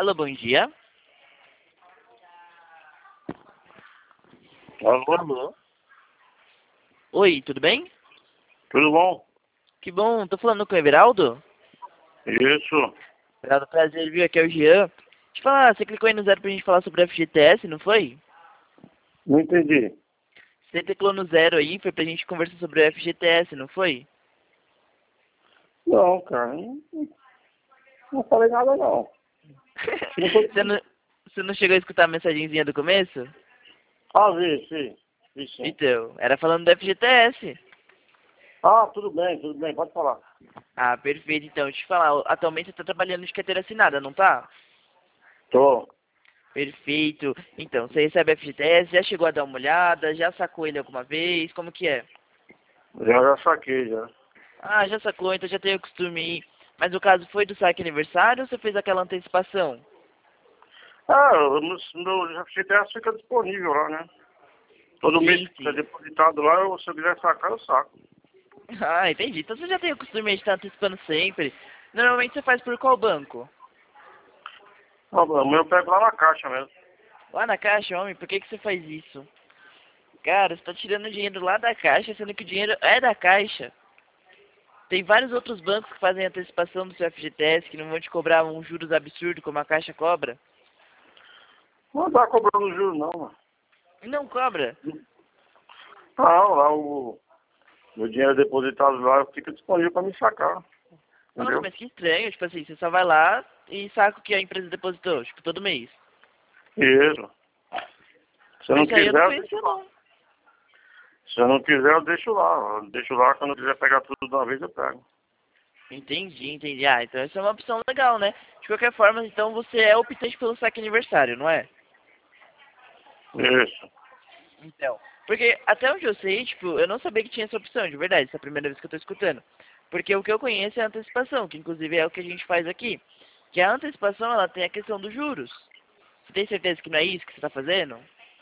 Alô, bom dia. Alô, Alô. Oi, tudo bem? tudo bom? Que bom, tô falando com o Everaldo. Isso, Everaldo, prazer, viu? Aqui é o Jean. Deixa eu falar, você clicou aí no zero pra gente falar sobre o FGTS, não foi? não entendi. Você clicou no zero aí, foi pra gente conversar sobre o FGTS, não foi? Não, cara, não falei nada não. Não foi- Você não, você não chegou a escutar a mensagenzinha do começo? Ah, vi sim. Então, era falando do FGTS. Ah, tudo bem, pode falar. Ah, perfeito. Então, deixa eu te falar, atualmente você tá trabalhando de carteira assinada, não tá? Tô, Perfeito. Então, você recebe FGTS, já chegou a dar uma olhada, já sacou ele alguma vez, como que é? já saquei já. Ah, já sacou, então já tem o costume aí. Mas o caso foi do saque aniversário ou você fez aquela antecipação? Ah, meu FGTS fica disponível lá, né? Todo mês Sim, que fica sim. depositado lá, se eu quiser sacar, eu saco. Ah, entendi. Então você já tem o costume de estar antecipando sempre. Normalmente você faz por qual banco? Ah, o meu eu pego lá na caixa mesmo. Lá na caixa, homem, por que que você faz isso? Cara, você tá tirando dinheiro lá da caixa, sendo que o dinheiro é da caixa. Tem vários outros bancos que fazem antecipação do seu FGTS, que não vão te cobrar um juros absurdo como a caixa cobra. Não tá cobrando juros não, mano. E não cobra. Não, lá o meu dinheiro depositado lá fica disponível para me sacar, Nossa, entendeu? mas que estranho. Tipo assim, você só vai lá e saca o que a empresa depositou, tipo, todo mês. Isso. Se eu não Isso aí eu não quiser, eu deixo conhecia, lá. não. Se eu não quiser, eu deixo lá. Eu deixo lá, quando eu quiser pegar tudo de uma vez, eu pego. Entendi, entendi. Ah, então essa é uma opção legal, né? De qualquer forma, então você é optante pelo saque aniversário, não é? Isso. Então, porque até onde eu sei, tipo, eu não sabia que tinha essa opção, de verdade, essa é a primeira vez que eu tô escutando. Porque o que eu conheço é a antecipação, que inclusive é o que a gente faz aqui. Que a antecipação, ela tem a questão dos juros. Você tem certeza que não é isso que você tá fazendo?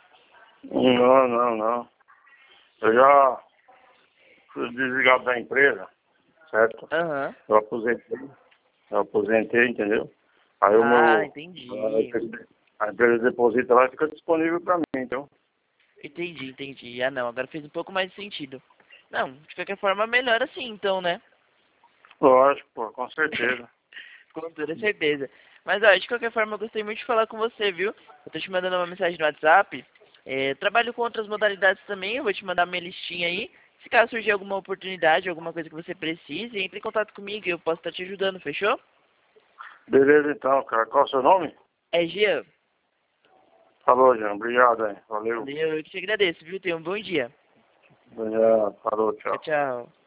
Não. Eu já fui desligado da empresa, certo? Aham. Eu aposentei. Eu aposentei, entendeu? Aí o Ah, meu... entendi. A empresa deposita lá e fica disponível para mim, então. Entendi, entendi. Ah, não, agora fez um pouco mais de sentido. Não, de qualquer forma, melhor assim, então, né? Lógico, pô, com certeza. Com toda certeza. Mas, ó, de qualquer forma, eu gostei muito de falar com você, viu? Eu tô te mandando uma mensagem no WhatsApp. Trabalho com outras modalidades também, eu vou te mandar minha listinha aí. Se caso surgir alguma oportunidade, alguma coisa que você precise, entre em contato comigo e eu posso estar te ajudando, fechou? Beleza, então, cara. Qual é o seu nome? É, Jean. Falou, Jean. Obrigado, hein. Valeu. Valeu, eu que te agradeço, viu? Tenha um bom dia. Já falou, Tchau, tchau. tchau.